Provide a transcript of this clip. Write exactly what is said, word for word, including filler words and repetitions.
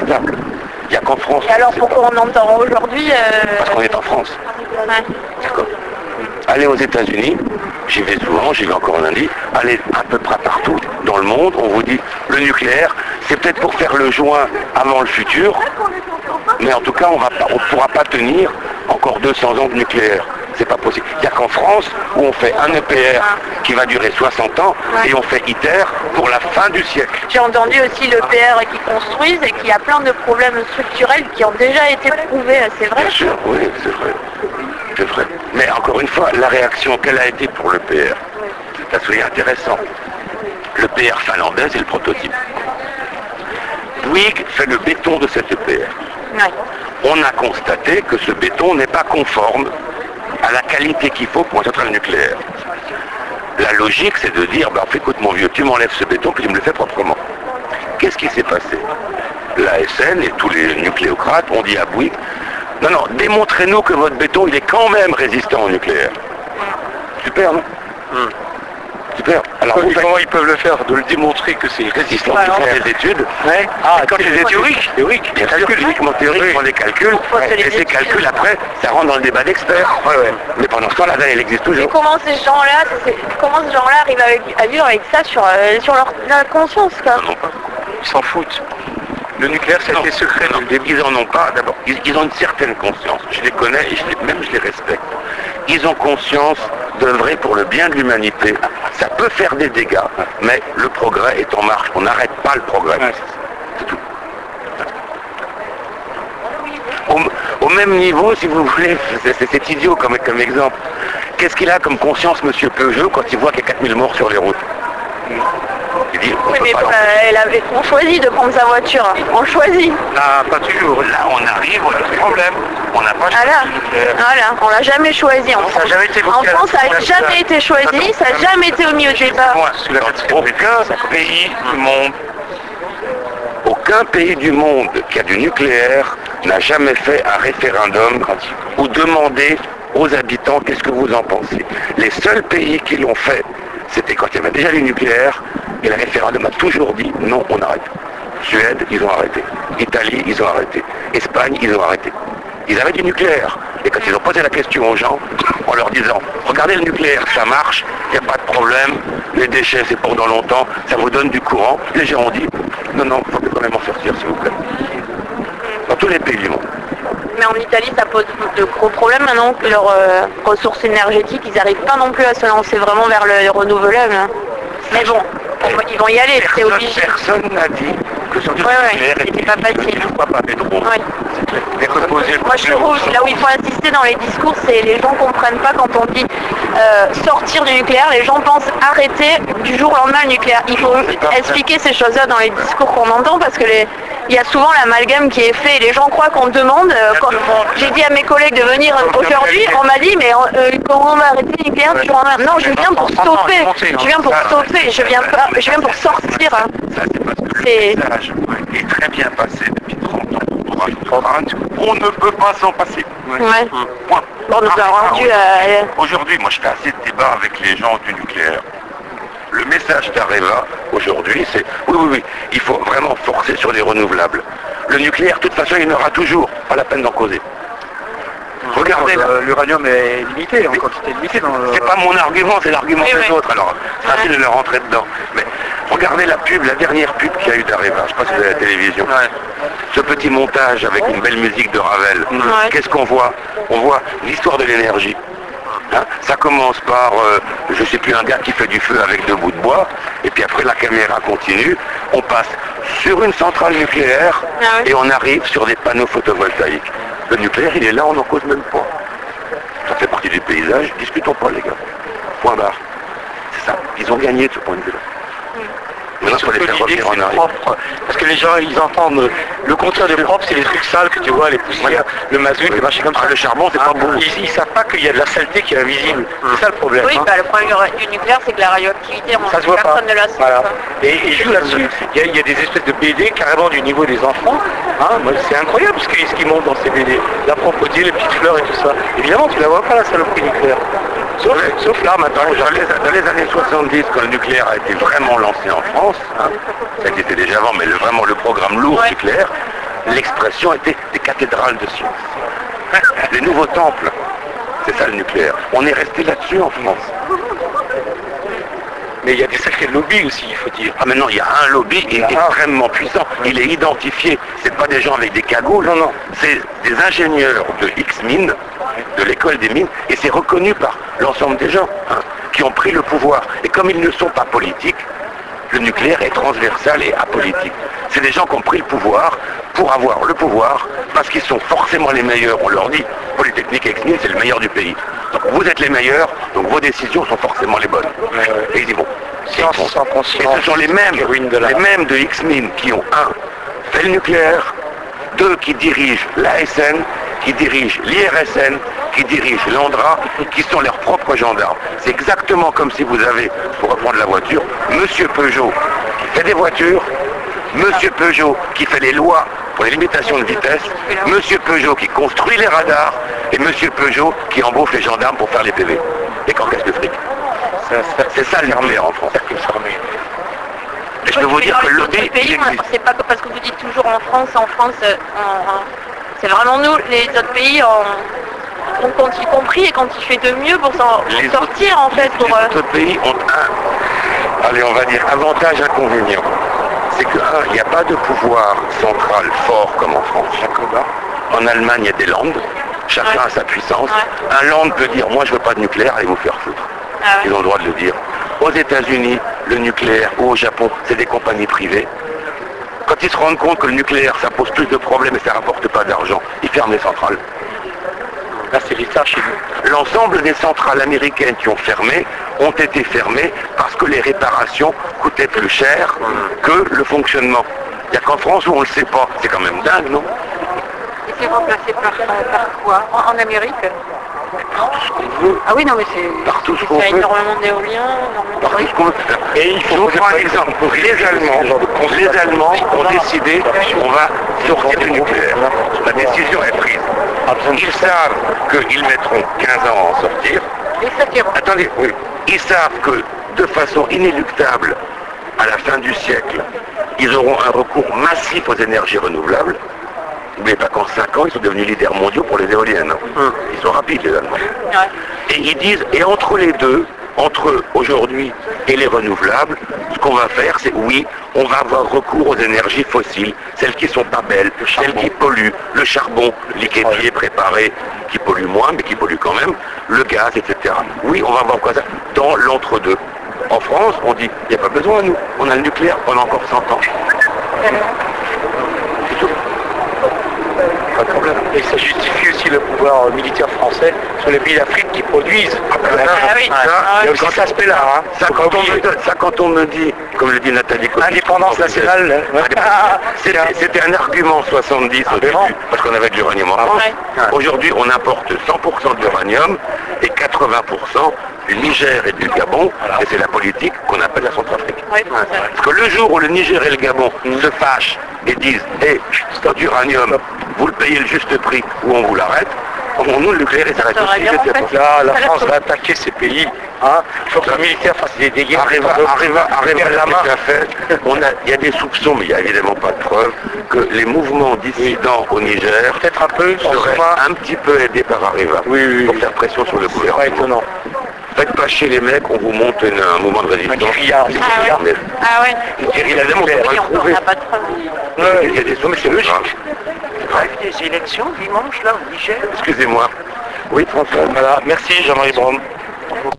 renouvelables. Il n'y a qu'en France. Et alors pourquoi on entend aujourd'hui euh... Parce qu'on est en France. Ouais. D'accord. Allez aux États-Unis, j'y vais souvent, j'y vais encore lundi, allez à peu près partout dans le monde, on vous dit le nucléaire, c'est peut-être pour faire le joint avant le futur, mais en tout cas on ne pourra pas tenir encore deux cents ans de nucléaire. C'est pas possible. Il n'y a qu'en France où on fait un E P R qui va durer soixante ans et on fait ITER pour la fin du siècle. J'ai entendu aussi l'E P R qu'ils construisent et qu'il y a plein de problèmes structurels qui ont déjà été prouvés, c'est vrai? Bien sûr, oui, c'est vrai. C'est vrai. Mais encore une fois, la réaction qu'elle a été pour l'E P R, ça serait intéressant. L'E P R finlandais, c'est le prototype. Bouygues fait le béton de cet E P R. Ouais. On a constaté que ce béton n'est pas conforme à la qualité qu'il faut pour une centrale nucléaire. La logique, c'est de dire, bah, écoute mon vieux, tu m'enlèves ce béton, puis tu me le fais proprement. Qu'est-ce qui s'est passé? L'A S N et tous les nucléocrates ont dit à Bouygues, non, non, démontrez-nous que votre béton, il est quand même résistant au nucléaire. Super, non? hmm. Super. Alors, comment, comment ils peuvent le faire? De le démontrer que c'est résistant. Ils font des études. Ouais. Ah, quand les études théoriques. Théoriques. Bien sûr, physiquement théoriques, ils font des calculs. Ouais. Et ces calculs, après, ça rentre dans le débat d'experts. Ouais, ouais. Mais pendant ce temps, la veille, elle existe toujours. Et comment ces gens-là, comment ces gens-là arrivent avec, à vivre avec ça sur, euh, sur leur, leur conscience, quoi? Non, non, pas. Ils s'en foutent. Le nucléaire, c'est des secrets. Non, ils en ont pas. D'abord, ils, ils ont une certaine conscience. Je les connais et je les, même je les respecte. Ils ont conscience d'œuvrer pour le bien de l'humanité. Ça peut faire des dégâts, mais le progrès est en marche. On n'arrête pas le progrès. Ouais. C'est tout. Au, au même niveau, si vous voulez, c'est idiot comme, comme exemple. Qu'est-ce qu'il a comme conscience, monsieur Peugeot, quand il voit qu'il y a quatre mille morts sur les routes? Il dit, on oui, mais pas pour, euh, elle avait, on choisit de prendre sa voiture. On choisit. Ah, pas toujours. Là, on arrive, on a le problème. On n'a pas choisi. Voilà. Voilà. On l'a jamais choisi. En Non, France, ça n'a jamais été en France, ça n'a jamais été choisi. Ça n'a jamais été au milieu du débat. Aucun pays du monde, aucun pays du monde qui a du nucléaire n'a jamais fait un référendum ou demandé aux habitants qu'est-ce que vous en pensez. Les seuls pays qui l'ont fait, c'était quand il y avait déjà du nucléaire, et le référendum a toujours dit non, on arrête. Suède, ils ont arrêté. Italie, ils ont arrêté. Espagne, ils ont arrêté. Ils avaient du nucléaire. Et quand ils ont posé la question aux gens, en leur disant, regardez le nucléaire, ça marche, il n'y a pas de problème, les déchets c'est pour dans longtemps, ça vous donne du courant, les gens ont dit, non, non, il faut quand même en sortir, s'il vous plaît. Dans tous les pays du monde. Mais en Italie, ça pose de gros problèmes maintenant que leurs euh, ressources énergétiques, ils n'arrivent pas non plus à se lancer vraiment vers le renouvelable. Hein. Mais bon, on, ils vont y aller, c'est obligé. Personne n'a dit que sur le ouais, nucléaire ouais, c'était pas facile. Pourquoi pas pétrole? Ouais. Moi je trouve, là où il faut insister dans les discours, c'est les gens comprennent pas quand on dit euh, sortir du nucléaire, les gens pensent arrêter du jour au lendemain le nucléaire. Il faut expliquer ces choses-là dans les discours qu'on entend parce que les, il y a souvent l'amalgame qui est fait et les gens croient qu'on demande. Euh, quand j'ai dit à mes collègues de venir aujourd'hui, on m'a dit mais euh, comment on va arrêter le nucléaire du jour au lendemain? Non, je viens pour stopper, je viens pour stopper, je viens pas, je viens pour sortir. Hein. Ça c'est parce que le message est très bien passé depuis trente ans. On ne peut pas s'en passer. Ouais. Point. Bon, nous a rendu euh... Aujourd'hui, moi je fais assez de débats avec les gens du nucléaire. Le message d'Areva aujourd'hui, c'est oui, oui, oui, il faut vraiment forcer sur les renouvelables. Le nucléaire, de toute façon, il y en aura toujours, pas la peine d'en causer. Regardez, l'uranium est limité, en quantité limitée. Dans le... C'est pas mon argument, c'est l'argument oui, des oui. autres, alors c'est facile de leur rentrer dedans. Mais regardez la pub, la dernière pub qu'il y a eu d'Areva, je sais pas si vous avez la télévision. Ouais. Ce petit montage avec une belle musique de Ravel, ouais. Qu'est-ce qu'on voit? On voit l'histoire de l'énergie. Hein, ça commence par, euh, je sais plus, un gars qui fait du feu avec deux bouts de bois, et puis après la caméra continue, on passe sur une centrale nucléaire, ah oui. Et on arrive sur des panneaux photovoltaïques. Le nucléaire, il est là, on n'en cause même pas. Ça fait partie du paysage, discutons pas les gars. Point barre. C'est ça, ils ont gagné de ce point de vue-là. Maintenant, il faut les faire revenir en arrière. Propre, parce que les gens, ils entendent le contraire de propre, c'est les trucs sales que tu vois, les poussières, le mazout, oui. Les machins comme ça. Ah, le charbon, c'est ah, pas bon. Ils ne savent pas qu'il y a de la saleté qui est invisible. Hum. C'est ça le problème. Oui, hein. bah, le problème du nucléaire, c'est que la radioactivité, on, ça se voit personne pas. ne la sait. Voilà. Et ils jouent là-dessus. Il, il y a des espèces de B D carrément du niveau des enfants. Hein. C'est incroyable ce qui, ce qui monte dans ces B D. La crocodile, les petites fleurs et tout ça. Évidemment, tu la vois pas la saloperie nucléaire. Sauf, ouais. Sauf là, maintenant, dans les, dans les années soixante-dix, quand le nucléaire a été vraiment lancé en France, hein, ça existait déjà avant, mais le, vraiment le programme lourd ouais. nucléaire, l'expression était des cathédrales de science. Les nouveaux temples, c'est ça le nucléaire. On est resté là-dessus en France. Mais il y a des sacrés lobbies aussi, il faut dire. Ah maintenant, il y a un lobby qui est extrêmement puissant. Il est identifié. C'est pas des gens avec des cagoules, non, non. C'est des ingénieurs de X-Mines, de l'école des mines, et c'est reconnu par l'ensemble des gens hein, qui ont pris le pouvoir. Et comme ils ne sont pas politiques, le nucléaire est transversal et apolitique. C'est des gens qui ont pris le pouvoir pour avoir le pouvoir, parce qu'ils sont forcément les meilleurs, on leur dit. Polytechnique et X-Mines, c'est le meilleur du pays. Donc vous êtes les meilleurs, donc vos décisions sont forcément les bonnes. Et ils disent bon, et, Sans, font, sans et ce sont les mêmes, les mêmes de X-Mines qui ont, un, fait le nucléaire, deux, qui dirigent l'A S N, qui dirigent l'I R S N, qui dirigent l'Andra, qui sont leurs propres gendarmes. C'est exactement comme si vous avez, pour reprendre la voiture, Monsieur Peugeot qui fait des voitures, Monsieur Peugeot qui fait les lois pour les limitations de vitesse, Monsieur Peugeot qui construit les radars, et Monsieur Peugeot qui embauche les gendarmes pour faire les P V, les caisses de fric. C'est ça le nucléaire en France. Et je peux vous dire que le lobby, il existe. C'est pas que parce que vous dites toujours en France, en France, euh, on- on- c'est vraiment nous, les autres pays, on, on compte y compris et quand il fait de mieux pour s'en pour Les sortir en fait. Pour, Les euh, autres pays ont un, allez on va dire, avantage, inconvénient. C'est que, un, il n'y a pas de pouvoir central fort comme en France. En Allemagne, il y a des landes, chacun Ouais. a sa puissance. Ouais. Un land peut dire, moi je veux pas de nucléaire, allez vous faire foutre. Ah ouais. Ils ont le droit de le dire. Aux États-Unis, le nucléaire, ou au Japon, c'est des compagnies privées. Quand ils se rendent compte que le nucléaire, ça pose plus de problèmes et ça rapporte pas d'argent, ils ferment les centrales. Là, c'est l'État chez nous. L'ensemble des centrales américaines qui ont fermé ont été fermées parce que les réparations coûtaient plus cher que le fonctionnement. Il n'y a qu'en France où on ne le sait pas. C'est quand même dingue, non? Et c'est remplacé par, par quoi en, en Amérique? Tout ce qu'on veut. Ah oui, non, mais c'est... Partout ce il qu'on y a veut. énormément d'éoliens, énormément Partout ce qu'on veut. Et il faut Je vous poser prends un pas- exemple. Les Allemands, les Allemands ont décidé on va sortir du nucléaire. La décision est prise. Ils savent qu'ils mettront quinze ans à en sortir. Et ça qui est rem- Attendez, oui. Ils savent que de façon inéluctable, à la fin du siècle, ils auront un recours massif aux énergies renouvelables. Mais pas qu'en cinq ans, ils sont devenus leaders mondiaux pour les éoliennes. hein. Ils sont rapides, les Allemands. Ouais. Et ils disent, et entre les deux, entre aujourd'hui et les renouvelables, ce qu'on va faire, c'est oui, on va avoir recours aux énergies fossiles, celles qui sont pas belles, celles qui polluent, le charbon liquéfié, préparé, qui pollue moins, mais qui pollue quand même, le gaz, et cetera. Oui, on va avoir quoi ça dans l'entre-deux. En France, on dit, il n'y a pas besoin, nous, on a le nucléaire pendant encore cent ans. C'est tout. Pas de problème. Et ça justifie aussi le pouvoir euh, militaire français sur les pays d'Afrique qui produisent. Ah, oui. ça, Il y a aussi cet aspect-là. Hein. Ça Faut pas quand, on oublier. me, ça, quand on me dit, comme le dit Nathalie Coppi, Indépendance nationale. C'était c'était un argument soixante-dix au début, parce qu'on avait de l'uranium en France. Ouais. Aujourd'hui, on importe cent pour cent d'uranium et quatre-vingts pour cent du Niger et du Gabon, et c'est la politique qu'on appelle la Centrafrique. Ouais, c'est ça. Parce que le jour où le Niger et le Gabon se fâchent et disent « Hé, stop d'uranium, vous le payez le juste prix ou on vous l'arrête », on nous le nucléaire et ça reste Ça va aussi. bien, je sais en fait. pas. Là, la France va attaquer ces pays. Hein. Il faut que les militaires fassent des, des guerres. Arriva, arriva, arriva, la main. tout à fait. On a, il y a des soupçons, mais il n'y a évidemment pas de preuves, que les mouvements dissidents au Niger Peut-être un peu, en seraient soi. un petit peu aidés par Arriva Oui, oui, pour oui. faire pression sur le C'est pas gouvernement. étonnant. Faites pas chier les mecs, on vous monte une- un mouvement de résistance. guérilla, Des une Ah guérillas, mais- Ah ouais. Une guérilla, évidemment, on peut pas Oui, le on trouver. n'a pas de preuves. Il y a des soupçons, mais c'est logique. des élections dimanche, là, au Niger. Excusez-moi. Oui, François. Voilà, merci Jean-Marie Brom.